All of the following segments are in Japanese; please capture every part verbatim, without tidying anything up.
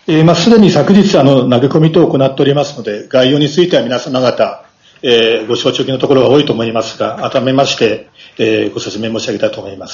えー、まあ、すでに昨日、あの、投げ込み等を行っておりますので、概要については皆様方、えー、ご承知おきのところが多いと思いますが、改めまして、えー、ご説明申し上げたいと思います。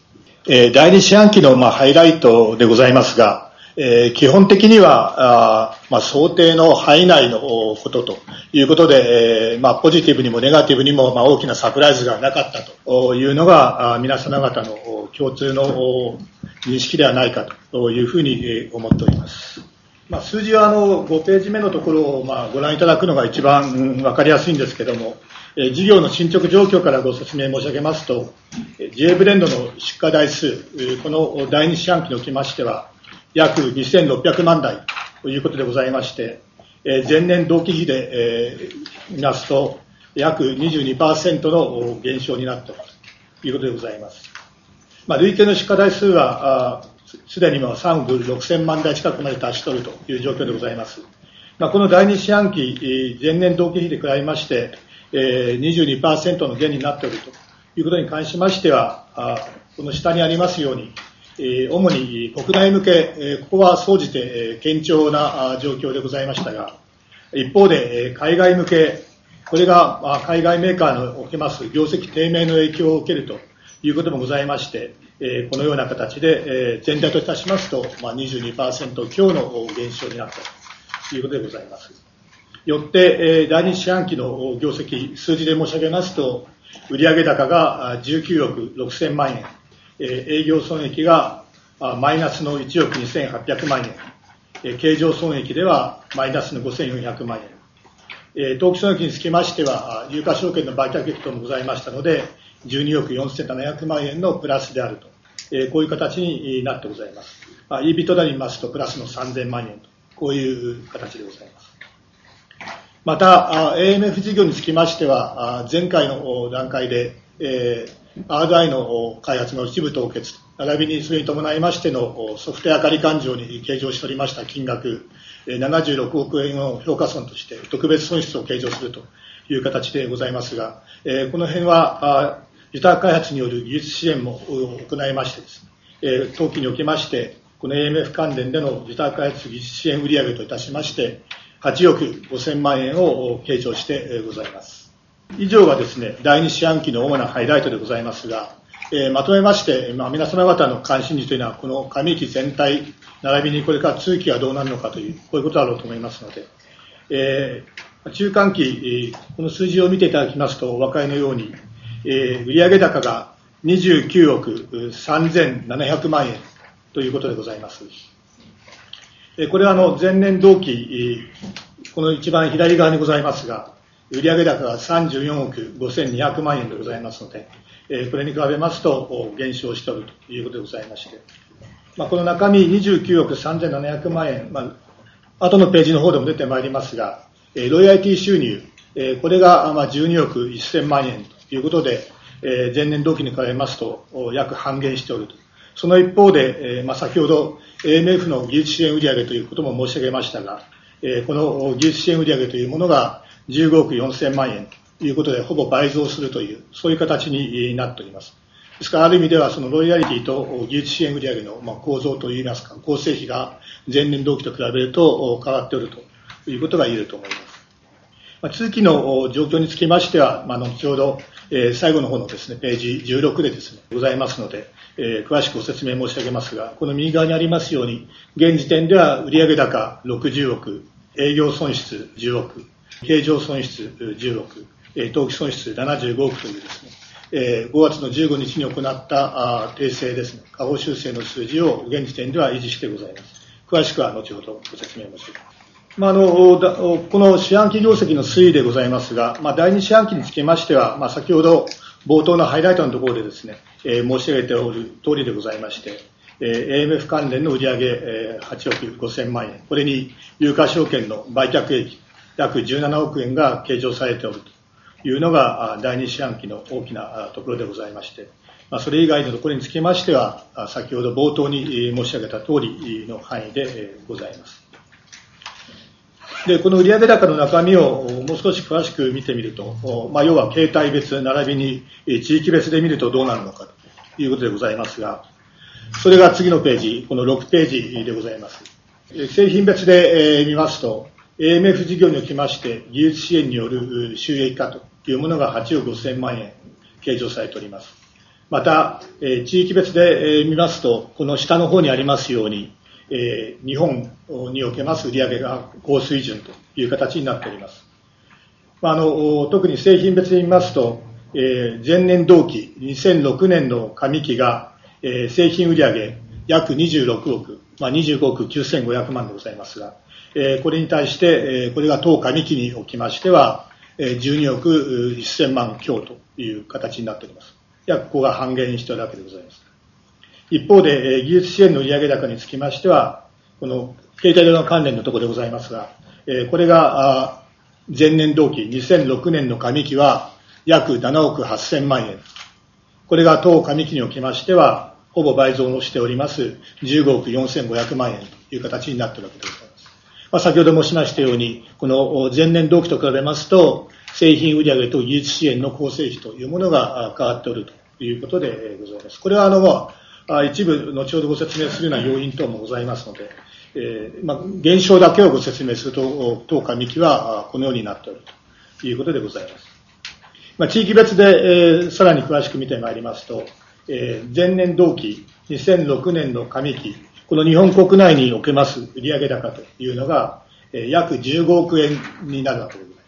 えー、第二四半期の、まあ、ハイライトでございますが、えー、基本的には、あまあ、想定の範囲内のことということで、えーまあ、ポジティブにもネガティブにも、まあ、大きなサプライズがなかったというのが、あ皆様方の共通の認識ではないかというふうに思っております。まあ、数字はあのごページ目のところをまあご覧いただくのが一番分かりやすいんですけれども、え事業の進捗状況からご説明申し上げますと、ジェイ ブレンドの出荷台数、この第二四半期におきましては、約にせんろっぴゃくまんだいということでございまして、前年同期比で見ますと、約 にじゅうにパーセント の減少になっているということでございます。まあ、累計の出荷台数は、すでにもさんおくろくせんまんだい近くまで達しとるという状況でございます。まあ、この第二四半期、前年同期比で比べまして、にじゅうにパーセント の減になっているということに関しましては、この下にありますように、主に国内向け、ここは総じて堅調な状況でございましたが、一方で海外向け、これが海外メーカーにおけます業績低迷の影響を受けるということもございまして、このような形で全体といたしますと にじゅうにパーセント 強の減少になったということでございます。よって第二四半期の業績数字で申し上げますと、売上高がじゅうきゅうおくろくせんまんえん、営業損益がマイナスのいちおくにせんはっぴゃくまんえん、経常損益ではマイナスのごせんよんひゃくまんえん、当期損益につきましては有価証券の売却益等もございましたので、じゅうにおくよんせんななひゃくまんえんのプラスであると、こういう形になってございます。イービットダ に見ますとプラスのさんぜんまんえんと、こういう形でございます。また エーエムエフ 事業につきましては、前回の段階で アールアイ の開発の一部凍結、並びにそれに伴いましてのソフトウェア仮勘定に計上しておりました金額ななじゅうろくおくえんを評価損として特別損失を計上するという形でございますが、この辺は受託開発による技術支援も行いましてですね、当期におきましてこの エーエムエフ 関連での受託開発技術支援売上といたしましてはちおくごせんまんえんを計上してございます。以上がですね、第二四半期の主なハイライトでございますが、えー、まとめまして、まあ、皆様方の関心事というのはこの上期全体並びにこれから通期がどうなるのかというこういうことだろうと思いますので、えー、中間期この数字を見ていただきますとお分かりのように、えー、売上高がにじゅうきゅうおくさんぜんななひゃくまんえんということでございます。これはあの前年同期、この一番左側にございますが、売上高がさんじゅうよんおくごせんにひゃくまんえんでございますので、これに比べますと減少しておるということでございまして、まあ、この中身にじゅうきゅうおくさんぜんななひゃくまんえん、まあ、後のページの方でも出てまいりますが、ロイヤリティ収入、これがまあじゅうにおくせんまんえんということで、前年同期に比べますと約半減しておると。その一方で、まあ、先ほど エーエムエフ の技術支援売上ということも申し上げましたが、この技術支援売上というものがじゅうごおくよんせんまんえんということでほぼ倍増するというそういう形になっております。ですからある意味ではそのロイヤリティと技術支援売上のまあ構造といいますか構成比が前年同期と比べると変わっておるということが言えると思います。まあ、通期の状況につきましては、まあ、後ほど、えー、最後の方のですねページじゅうろくでですねございますので、えー、詳しくご説明申し上げますが、この右側にありますように現時点では売上高ろくじゅうおく、営業損失じゅうおく、経常損失じゅうおく、当期損失ななじゅうごおくというですね、えー、ごがつのじゅうごにちに行ったあ訂正ですね、下方修正の数字を現時点では維持してございます。詳しくは後ほどご説明申し上げます。まあ、あのこの四半期業績の推移でございますが、まあ、第二四半期につきましては、まあ、先ほど冒頭のハイライトのところでですね、えー、申し上げておる通りでございまして、えー、エーエムエフ 関連の売上、えー、はちおくごせんまんえん、これに有価証券の売却益約じゅうななおくえんが計上されておるというのが第二四半期の大きなところでございまして、まあ、それ以外のところにつきましては先ほど冒頭に申し上げた通りの範囲でございます。で、この売上高の中身をもう少し詳しく見てみると、まあ、要は形態別並びに地域別で見るとどうなるのかということでございますが、それが次のページ、このろくページでございます。 製品別で見ますと、エーエムエフ 事業におきまして技術支援による収益化というものがはちおくごせんまんえん計上されております。また、地域別で見ますと、この下の方にありますように、日本におけます売上が高水準という形になっております。あの特に製品別で見ますと、前年同期にせんろくねんの上期が製品売上約にじゅうろくおく、まあ、にじゅうごおくきゅうせんごひゃくまんでございますが、これに対して、これが当上期におきましては、じゅうにおくせんまん強という形になっております。約ここが半減しているわけでございます。一方で、技術支援の売上高につきましては、この携帯電話関連のところでございますが、これが前年同期にせんろくねんの上期は約ななおくはっせんまんえん。これが当上期におきましては、ほぼ倍増しておりますじゅうごおくよんせんごひゃくまんえんという形になっているわけでございます。まあ、先ほど申しましたように、この前年同期と比べますと、製品売上と技術支援の構成比というものが変わっておるということでございます。これはあの、まあ、一部後ほどご説明するような要因等もございますので、えーまあ、現象だけをご説明すると、当上期はこのようになっておるということでございます。まあ、地域別で、えー、さらに詳しく見てまいりますと、えー、前年同期にせんろくねんの上期、この日本国内におけます売上高というのが、えー、約じゅうごおくえんになるわけでございます。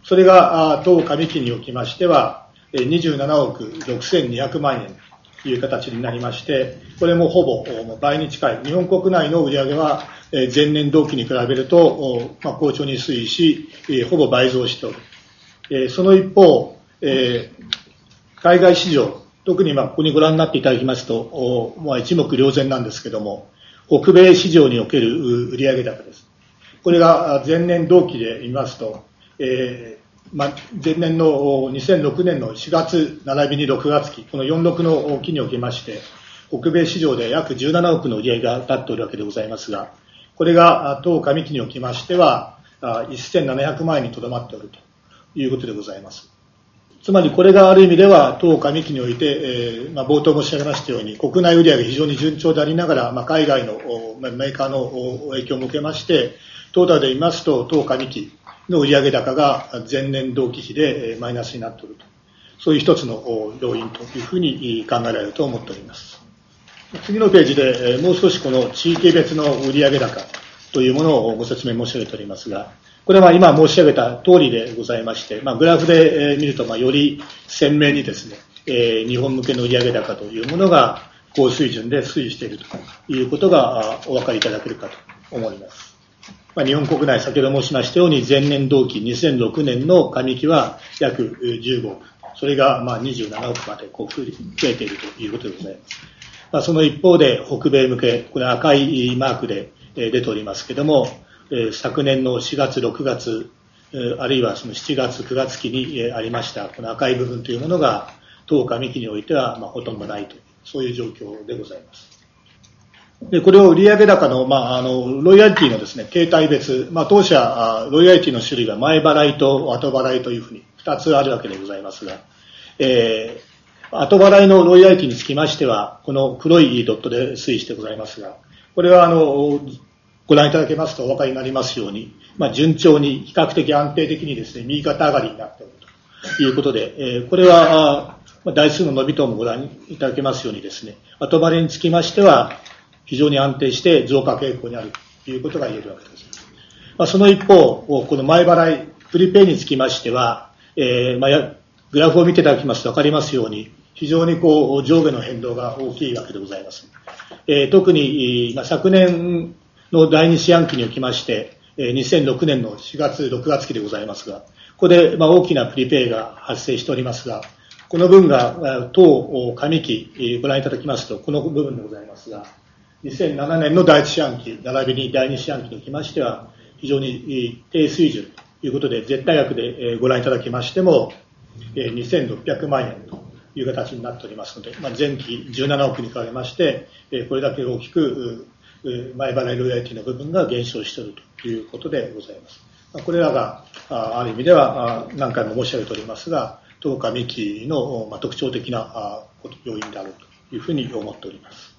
それが当上期におきましては、にじゅうななおくろくせんにひゃくまんえんという形になりまして、これもほぼ倍に近い、日本国内の売上は前年同期に比べると、まあ、好調に推移し、ほぼ倍増しておる。その一方、海外市場、特にまあここにご覧になっていただきますと、まあ、一目瞭然なんですけども、北米市場における売上高です。これが前年同期で見ますと、えーまあ、前年のにせんろくねんのしがつ並びにろくがつ期、このよんじゅうろくの期におきまして、北米市場で約じゅうななおくの売上が立っておるわけでございますが、これが当上期におきましては、せんななひゃくまんえんにとどまっておるということでございます。つまりこれがある意味では、当上期において、えーまあ、冒頭申し上げましたように、国内売上非常に順調でありながら、まあ、海外のメーカーの影響も受けまして、トータルで言いますと、当上期の売上高が前年同期比でマイナスになっていると。そういう一つの要因というふうに考えられると思っております。次のページでもう少しこの地域別の売上高というものをご説明申し上げておりますが、これは今申し上げた通りでございまして、まあ、グラフで見るとまあより鮮明にですね、えー、日本向けの売上高というものが高水準で推移しているということがお分かりいただけるかと思います。まあ、日本国内、先ほど申しましたように前年同期にせんろくねんの上期は約じゅうごおく、それがまあにじゅうななおくまでこう増えているということでございます。まあ、その一方で北米向け、これ赤いマークで出ておりますけれども、昨年のしがつ、ろくがつ、あるいはそのしちがつ、くがつ期にありましたこの赤い部分というものが当上期においてはまあほとんどないという、そういう状況でございます。で、これを売上高の、まあ、あの、ロイヤリティのですね、形態別、まあ、当社、ロイヤリティの種類が前払いと後払いというふうに二つあるわけでございますが、えー、後払いのロイヤリティにつきましては、この黒いドットで推移してございますが、これはあの、ご覧いただけますとお分かりになりますように、まあ、順調に比較的安定的にですね、右肩上がりになっているということで、えー、これは、まあ、台数の伸び等もご覧いただけますようにですね、後払いにつきましては、非常に安定して増加傾向にあるということが言えるわけです。まあ、その一方、この前払い、プリペイにつきましては、えー、まあ、グラフを見ていただきますと分かりますように、非常にこう上下の変動が大きいわけでございます。えー、特に、まあ、昨年のだいに四半期におきまして、えー、にせんろくねんのしがつ、ろくがつ期でございますが、ここでまあ大きなプリペイが発生しておりますが、この分が当上期、ご覧いただきますと、この部分でございますが、にせんななねんのだいいち四半期、並びにだいに四半期におきましては、非常に低水準ということで、絶対額でご覧いただきましても、にせんろっぴゃくまんえんという形になっておりますので、まあ、前期じゅうななおくに比べまして、これだけ大きく前払いロイヤリティの部分が減少しているということでございます。これらがある意味では何回も申し上げておりますが、当上期の特徴的な要因であるというふうに思っております。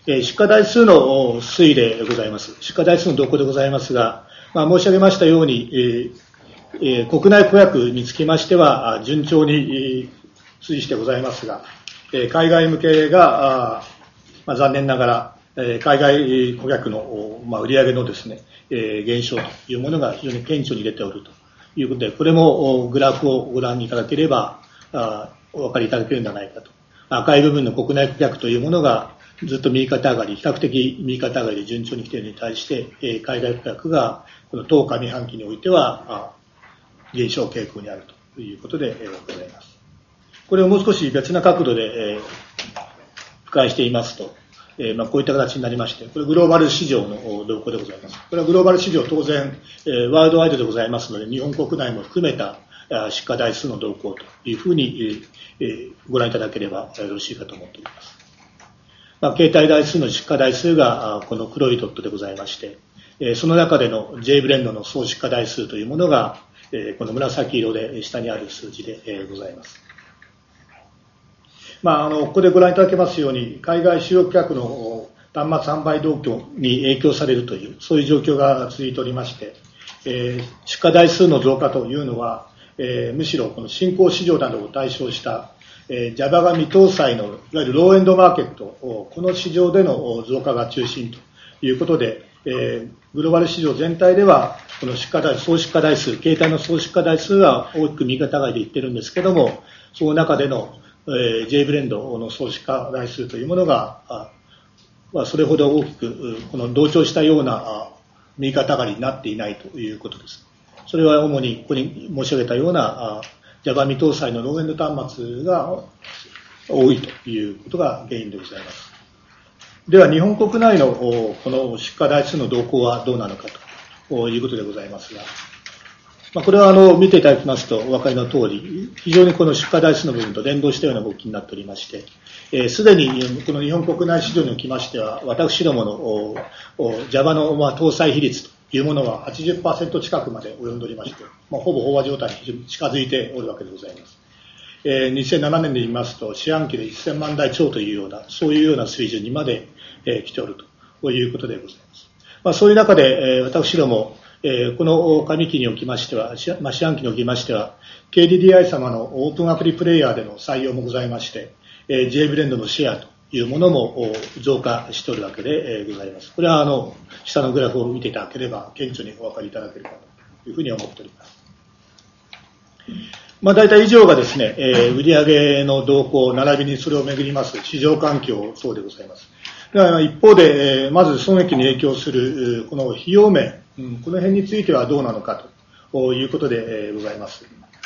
えー、出荷台数の推移でございます。出荷台数の動向でございますが、まあ、申し上げましたように、えーえー、国内顧客につきましては順調に、えー、推移してございますが、えー、海外向けが、あまあ、残念ながら、えー、海外顧客の、まあ、売上のですね、えー、減少というものが非常に顕著に出ておるということで、これもグラフをご覧いただければあお分かりいただけるんじゃないかと。赤い部分の国内顧客というものがずっと右肩上がり、比較的右肩上がりで順調に来ているのに対して、えー、海外顧客がこのとおか上半期においてはあ減少傾向にあるということで、えー、ございます。これをもう少し別な角度で、えー、俯瞰していますと、えーまあ、こういった形になりまして、これグローバル市場の動向でございます。これはグローバル市場当然、えー、ワールドワイドでございますので、日本国内も含めた出荷台数の動向というふうに、えー、ご覧いただければよろしいかと思っております。まあ、携帯台数の出荷台数がこの黒いドットでございまして、えー、その中での J ブレンドの総出荷台数というものが、えー、この紫色で下にある数字で、えー、ございます。まあ、あの、ここでご覧いただけますように、海外主要顧客の端末販売動向に影響されるという、そういう状況が続いておりまして、えー、出荷台数の増加というのは、えー、むしろこの新興市場などを対象した、えー、Java が未搭載のいわゆるローエンドマーケット、この市場での増加が中心ということで、えー、グローバル市場全体では、この出荷台、総出荷台数、携帯の総出荷台数は大きく右肩上がりでいってるんですけども、その中での、えー、J ブレンドの総出荷台数というものが、あまあ、それほど大きく、この同調したような右肩上がりになっていないということです。それは主にここに申し上げたような Java 未搭載のローエンド端末が多いということが原因でございます。では日本国内のこの出荷台数の動向はどうなのかということでございますが、まあ、これはあの見ていただきますとお分かりの通り、非常にこの出荷台数の部分と連動したような動きになっておりまして、すで、えー、にこの日本国内市場におきましては、私どもの Java の、まあ、搭載比率というものは はちじゅっパーセント 近くまで及んでおりまして、まあ、ほぼ飽和状態に近づいておるわけでございます。えー、にせんななねんで言いますと、四半期でせんまん台超というような、そういうような水準にまで、えー、来ておるということでございます。まあ、そういう中で、えー、私ども、えー、この上期におきましては、まあ、四半期におきましては、ケーディーディーアイ 様のオープンアプリプレイヤーでの採用もございまして、えー、J ブレンドのシェアというものも増加しておるわけでございます。これはあの下のグラフを見ていただければ顕著にお分かりいただけるかというふうに思っております。まあ、大体以上がですね、えー、売上の動向並びにそれをめぐります市場環境等でございます。では一方で、えー、まず損益に影響するこの費用面、うん、この辺についてはどうなのかということで、えー、ございます。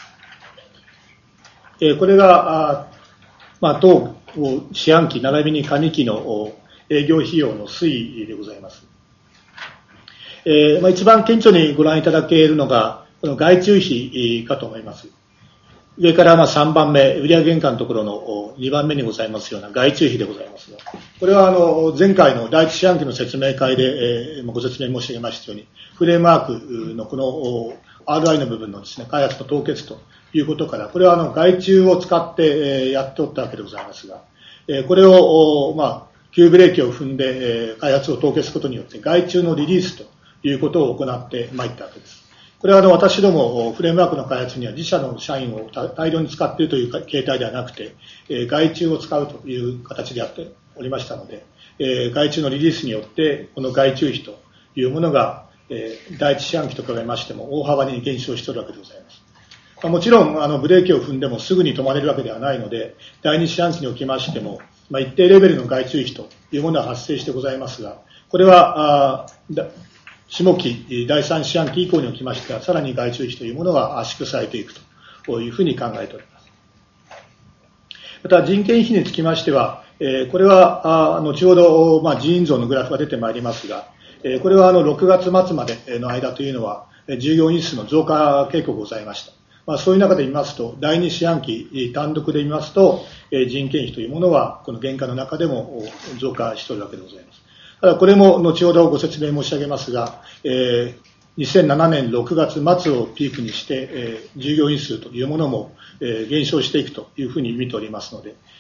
えー、これがあまあ、当四半期並びに上期の営業費用の推移でございます。えーまあ、一番顕著にご覧いただけるのがこの外注費かと思います。上からまあさんばんめ、売上原価のところのにばんめにございますような外注費でございますが、これはあの前回の第一四半期の説明会で、えー、ご説明申し上げましたように、フレームワークのこの アールアイ の部分のですね、開発と凍結ということから、これはあの外注を使ってやっておったわけでございますが、これをまあ急ブレーキを踏んで開発を凍結することによって外注のリリースということを行ってまいったわけです。これはあの私どもフレームワークの開発には自社の社員を大量に使っているという形態ではなくて、外注を使うという形でやっておりましたので、外注のリリースによってこの外注費というものが第一四半期と比べましても大幅に減少しているわけでございます。もちろんあのブレーキを踏んでもすぐに止まれるわけではないので、第二四半期におきましても、まあ、一定レベルの外注費というものは発生してございますが、これはあ下期第三四半期以降におきましてはさらに外注費というものが圧縮されていくというふうに考えております。また人件費につきましては、えー、これはあ後ほど、まあ、人員増のグラフが出てまいりますが、えー、これはあのろくがつ末までの間というのは従業員数の増加傾向がございました。まあ、そういう中で見ますと、第二四半期単独で見ますと、人件費というものはこの原価の中でも増加しているわけでございます。ただこれも後ほどご説明申し上げますが、えー、にせんななねんろくがつ末をピークにして、えー、従業員数というものも、えー、減少していくというふうに見ておりますので、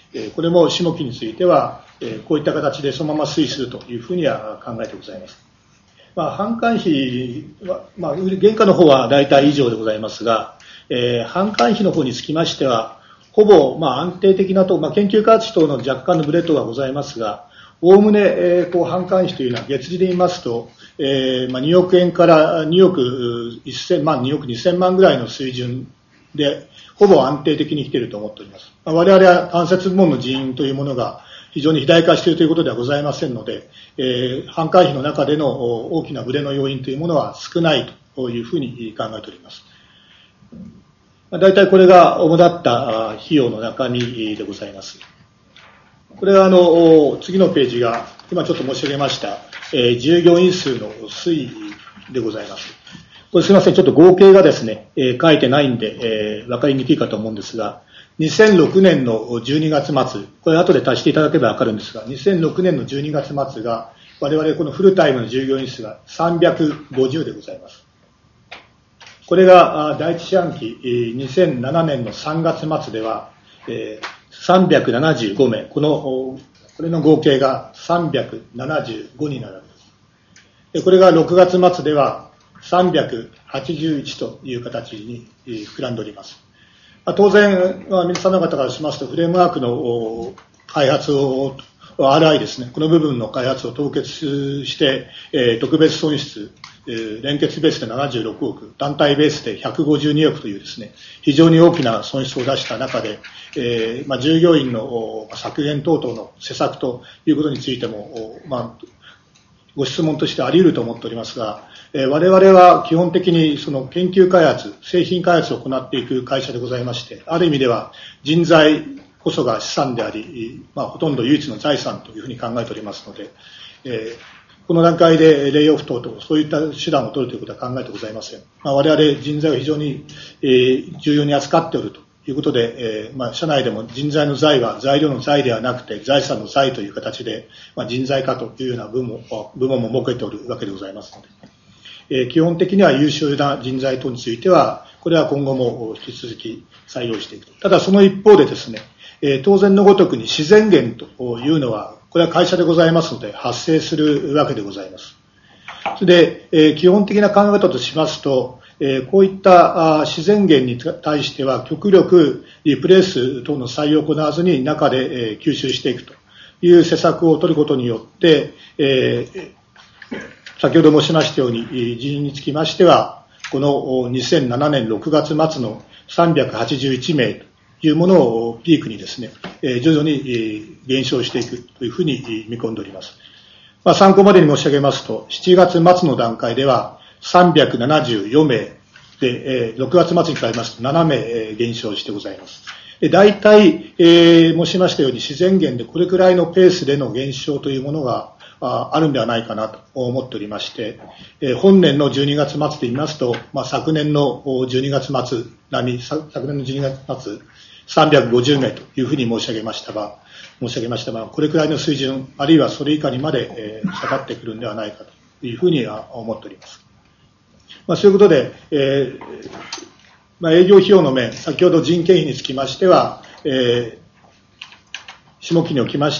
これも下期については、こういった形でそのまま推移するというふうには考えてございます。まあ、販管費は、まあ、原価の方は大体以上でございますが、えー、販管費の方につきましては、ほぼ、まあ、安定的なと、まあ、研究開発等の若干のブレ等はございますが、おおむね、えー、こう、販管費というのは月次で言いますと、えー、まあ、におくえんからにおくせんまん、におくにせんまんぐらいの水準で、ほぼ安定的に来ていると思っております。まあ、我々は間接部門の人員というものが非常に肥大化しているということではございませんので、えー、販管費の中での大きなブレの要因というものは少ないというふうに考えております。大体これが主だった費用の中身でございます。これはあの次のページが今ちょっと申し上げました、えー、従業員数の推移でございます。これすみません、ちょっと合計がですね、えー、書いてないんで、えー、分かりにくいかと思うんですが、にせんろくねんのじゅうにがつ末、これ後で足していただければ分かるんですが、にせんろくねんのじゅうにがつ末が我々このフルタイムの従業員数がさんびゃくごじゅうでございます。これが第一四半期にせんななねんのさんがつ末ではさんびゃくななじゅうごめい、このこれの合計がさんびゃくななじゅうごになるわけです。これがろくがつ末ではさんびゃくはちじゅういちという形に膨らんでおります。当然、皆様方からしますとフレームワークの開発を アールアイ ですね、この部分の開発を凍結して、えー、特別損失、えー、連結ベースでななじゅうろくおく、団体ベースでひゃくごじゅうにおくというですね、非常に大きな損失を出した中で、えーまあ、従業員の削減等々の施策ということについても、まあ、ご質問としてあり得ると思っておりますが、えー、我々は基本的にその研究開発、製品開発を行っていく会社でございまして、ある意味では人材こそが資産であり、まあ、ほとんど唯一の財産というふうに考えておりますので、えー、この段階でレイオフ等々そういった手段を取るということは考えてございません。まあ、我々人材を非常に、えー、重要に扱っておるということで、えーまあ、社内でも人材の財は材料の財ではなくて財産の財という形で、まあ、人材化というような部門も、部門も設けておるわけでございますので、えー、基本的には優秀な人材等についてはこれは今後も引き続き採用していくと。ただその一方でですね、えー、当然のごとくに自然源というのはこれは会社でございますので発生するわけでございます。それで、えー、基本的な考え方としますと、えー、こういったあ自然源に対しては極力リプレース等の採用を行わずに中で、えー、吸収していくという施策を取ることによって、えー、先ほど申しましたように人員につきましてはこのにせんななねんろくがつ末のさんびゃくはちじゅういちめいというものをピークにですね、えー、徐々に、えー、減少していくというふうに見込んでおります。まあ、参考までに申し上げますとしちがつ末の段階ではさんびゃくななじゅうよんめいで、えー、ろくがつ末に比べますとななめい、えー、減少してございます。で大体、えー、申しましたように自然源でこれくらいのペースでの減少というものがあ, あるんではないかなと思っておりまして、えー、本年のじゅうにがつ末で言いますと、まあ、昨年のじゅうにがつ末並み、昨年のじゅうにがつ末さんびゃくごじゅうめいというふうに申し上げましたが、申し上げましたが、これくらいの水準、あるいはそれ以下にまで、えー、下がってくるんではないかというふうには思っております。まあ、そういうことで、えーまあ、営業費用の面、先ほど人件費につきましては、えー下期におきまして、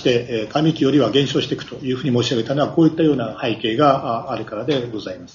上期よりは減少していくというふうに申し上げたのは、こういったような背景があるからでございます。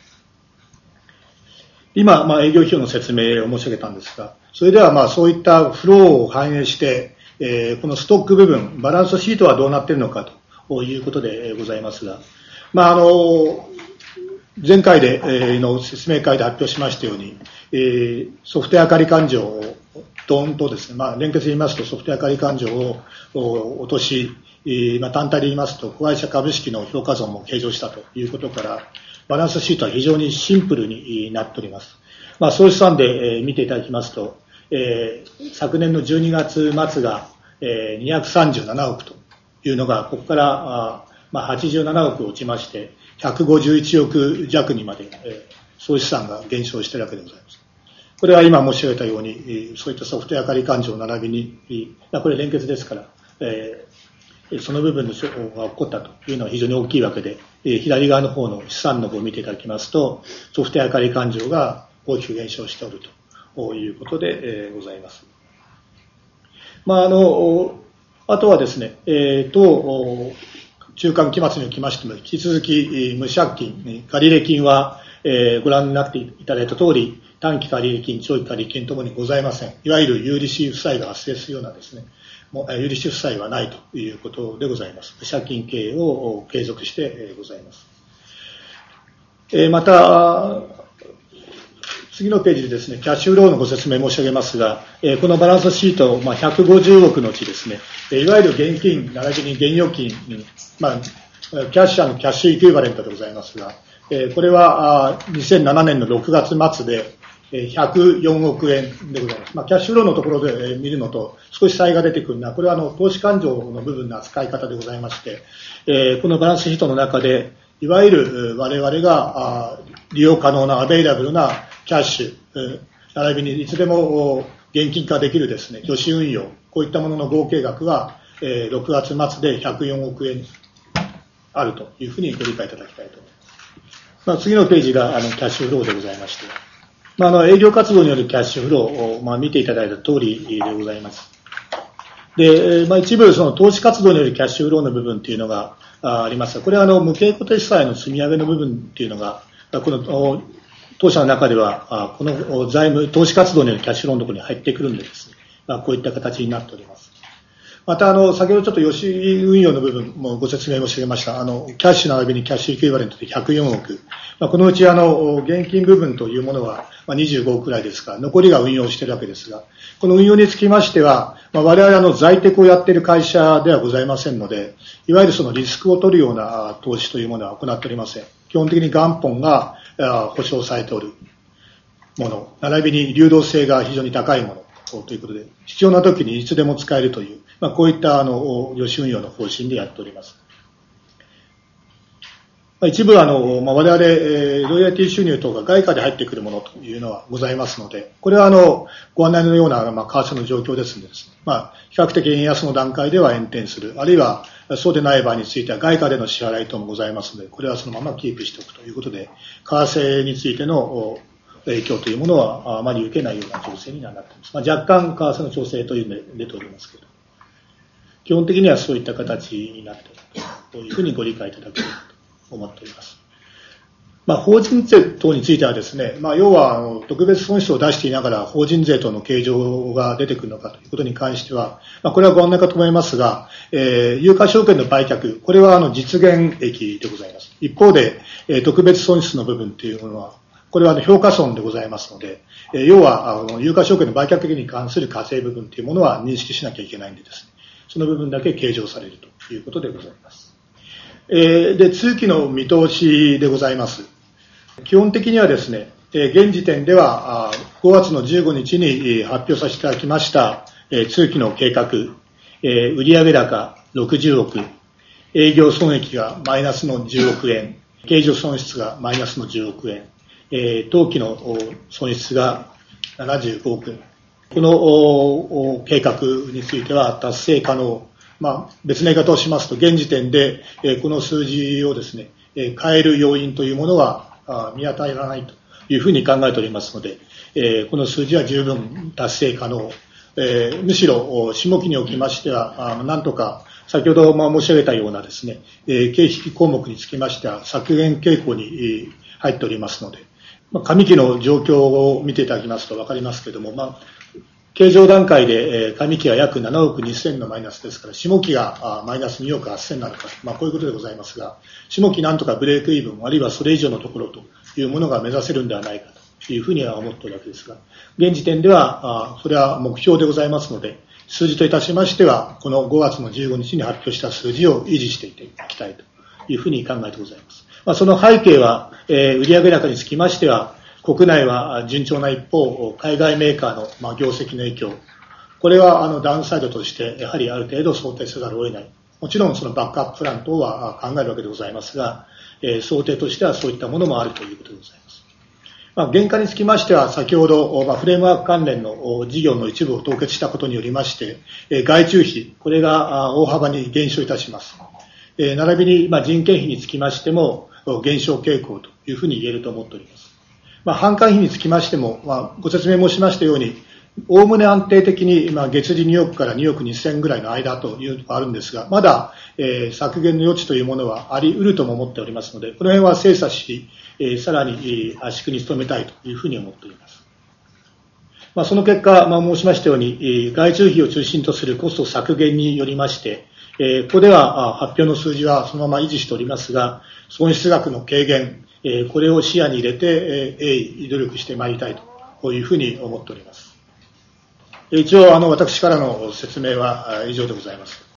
今、まあ、営業費用の説明を申し上げたんですが、それではまあそういったフローを反映して、えー、このストック部分、バランスシートはどうなっているのかということでございますが、まああの前回で、えー、の説明会で発表しましたように、えー、ソフトウェア仮勘定をドーンとですね、まあ連結で言いますとソフトウェア仮勘定を落とし、まあ、単体で言いますと子会社株式の評価損も計上したということからバランスシートは非常にシンプルになっております。まあそうしたんで、えー、見ていただきますと、えー、昨年のじゅうにがつ末が、えー、にひゃくさんじゅうななおくというのがここからあ、まあ、はちじゅうななおく落ちましてひゃくごじゅういちおくじゃくにまで、えー、総資産が減少しているわけでございます。これは今申し上げたようにそういったソフトウェア仮勘定並びにこれ連結ですから、えー、その部分の処方が起こったというのは非常に大きいわけで、左側の方の資産の方を見ていただきますとソフトウェア仮勘定が大きく減少しておるということでございます。 まあ、あの、あとはですね、えー、と、中間期末におきましても、引き続き無借金、借入金は、えー、ご覧になっていただいた通り、短期借入金、長期借入金ともにございません。いわゆる有利子負債が発生するようなですね、もう有利子負債はないということでございます。無借金経営を継続してございます。えー、また、次のページでですね、キャッシュフローのご説明申し上げますが、えー、このバランスシート、まあ、ひゃくごじゅうおくのうちですね、いわゆる現金、並びに現預金、まあ、キャッシャーのキャッシュイクイバレントでございますが、えー、これはにせんななねんのろくがつ末でひゃくよんおくえんでございます。まあ、キャッシュフローのところで見るのと少し差異が出てくるのは、これはあの投資勘定の部分の扱い方でございまして、えー、このバランスシートの中で、いわゆる我々が利用可能なアベイラブルなキャッシュ、並びにいつでも現金化できるですね、予支運用、こういったものの合計額はろくがつ末でひゃくよんおくえんあるというふうにご理解いただきたいと思います。まあ、次のページがあのキャッシュフローでございまして、まあ、あの営業活動によるキャッシュフローを、まあ、見ていただいた通りでございます。で、まあ、一部その投資活動によるキャッシュフローの部分っていうのがありますが、これはあの無形固定資産の積み上げの部分っていうのが、この当社の中では、この財務、投資活動によるキャッシュフローのところに入ってくるんでですね、こういった形になっております。また、あの、先ほどちょっと予支運用の部分もご説明申し上げました。あの、キャッシュ並びにキャッシュイクイバレントでひゃくよんおく。まあ、このうち、あの、現金部分というものはにじゅうごおくくらいですから、残りが運用しているわけですが、この運用につきましては、まあ、我々あの、在宅をやっている会社ではございませんので、いわゆるそのリスクを取るような投資というものは行っておりません。基本的に元本が保証されておるもの、並びに流動性が非常に高いものということで、必要な時にいつでも使えるという、まあ、こういったあの予支運用の方針でやっております。まあ、一部あの、まあ、我々、えー、ロイヤリティ収入等が外貨で入ってくるものというのはございますので、これはあのご案内のような、まあ、為替の状況ですのでですね、まあ、比較的円安の段階では延転する、あるいはそうでない場合については外貨での支払い等もございますので、これはそのままキープしておくということで、為替についての影響というものはあまり受けないような情勢になっています。まあ、若干為替の調整というので出ておりますけど、基本的にはそういった形になっているというふうにご理解いただければと思っております。まあ、法人税等についてはですね、まあ、要はあの特別損失を出していながら法人税等の計上が出てくるのかということに関しては、まあ、これはご案内かと思いますが、えー、有価証券の売却、これはあの実現益でございます。一方で、えー、特別損失の部分というものは、これは評価損でございますので、えー、要はあの有価証券の売却益に関する課税部分というものは認識しなきゃいけないんでですね、その部分だけ計上されるということでございます。えー、で、通期の見通しでございます。基本的にはですね、現時点ではごがつのじゅうごにちに発表させていただきました通期の計画、売上高ろくじゅうおく、営業損益がマイナスのじゅうおくえん、経常損失がマイナスのじゅうおくえん、当期の損失がななじゅうごおく、この計画については達成可能。まあ、別の言い方をしますと、現時点でこの数字をですね、変える要因というものは見当たらないというふうに考えておりますので、えー、この数字は十分達成可能、えー、むしろ下期におきましてはなんとか先ほど申し上げたようなですね、えー、経費項目につきましては削減傾向に入っておりますので、まあ、上期の状況を見ていただきますと分かりますけれども、まあ、経常段階で、えー、上期は約ななおくにせんのマイナスですから、下期がマイナスにおくはっせんなのか、まあ、こういうことでございますが、下期なんとかブレイクイブン、あるいはそれ以上のところというものが目指せるんではないかというふうには思っているわけですが、現時点では、あそれは目標でございますので、数字といたしましては、このごがつのじゅうごにちに発表した数字を維持していきたいというふうに考えてございます。まあ、その背景は、えー、売上高につきましては、国内は順調な一方、海外メーカーの、まあ、業績の影響、これはあのダウンサイドとしてやはりある程度想定せざるを得ない。もちろんそのバックアッププラン等は考えるわけでございますが、えー、想定としてはそういったものもあるということでございます。まあ、原価につきましては先ほど、まあ、フレームワーク関連の事業の一部を凍結したことによりまして、えー、外注費、これが大幅に減少いたします。えー、並びに、まあ、人件費につきましても減少傾向というふうに言えると思っております。まあ、販管費につきましても、まあ、ご説明もしましたように、 おおむね安定的に、まあ、月次におくからにおくにせんぐらいの間というのがあるんですが、まだ、えー、削減の余地というものはあり得るとも思っておりますので、この辺は精査し、えー、さらに、えー、圧縮に努めたいというふうに思っております。まあ、その結果、まあ、申しましたように、えー、外注費を中心とするコスト削減によりまして、えー、ここでは発表の数字はそのまま維持しておりますが、損失額の軽減、えー、これを視野に入れて、えー、鋭意努力してまいりたいと、こういうふうに思っております。一応、あの、私からの説明は以上でございます。